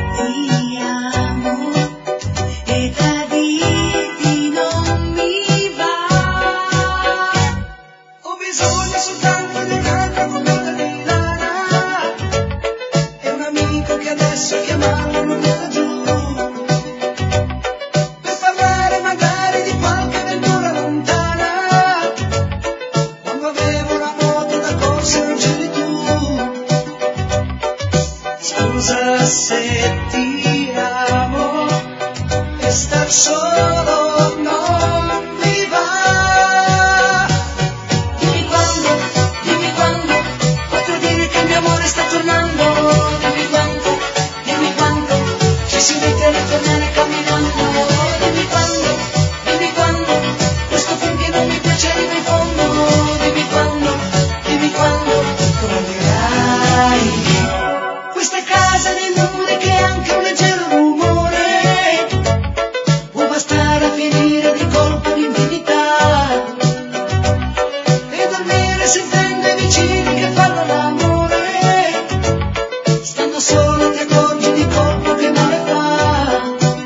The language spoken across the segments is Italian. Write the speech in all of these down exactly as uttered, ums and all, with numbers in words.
ti amo e tradirti non mi va. Ho bisogno soltanto di un'altra boccata di lana e un amico che adesso chiamarlo non mi dà giù, per parlare magari di qualche avventura lontana, quando avevo la moto da corsa e non c'eri tu. Scusa se ti amo e star solo non mi va. Dimmi quando, dimmi quando potrò dire che il mio amore sta tornando. Dimmi quando, dimmi quando ci si mette a ritornare camminando. Dimmi quando, dimmi quando questo film che non mi piace arriva in fondo. Dimmi quando, dimmi quando troverai questa casa nei muri che ha anche un leggero rumore, può bastare a finire di colpo l'infinità e dormire sentendo i vicini che fanno l'amore, stando solo ti accorgi di colpo che male fa.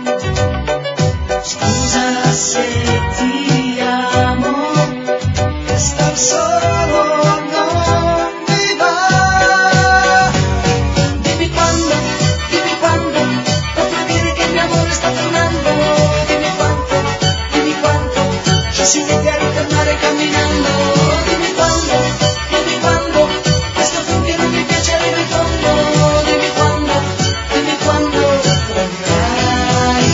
Scusa se ti amo e star solo non mi va. Dimmi quando, dimmi quando potrò dire che il mio amore sta tornando. Dimmi quanto, dimmi quanto ci si mette a ritornare camminando. Dimmi quando, dimmi quando questo film che non mi piace arriva in fondo. Dimmi quando, dimmi quando troverai.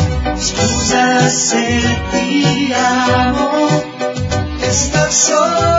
Scusa se ti amo e star solo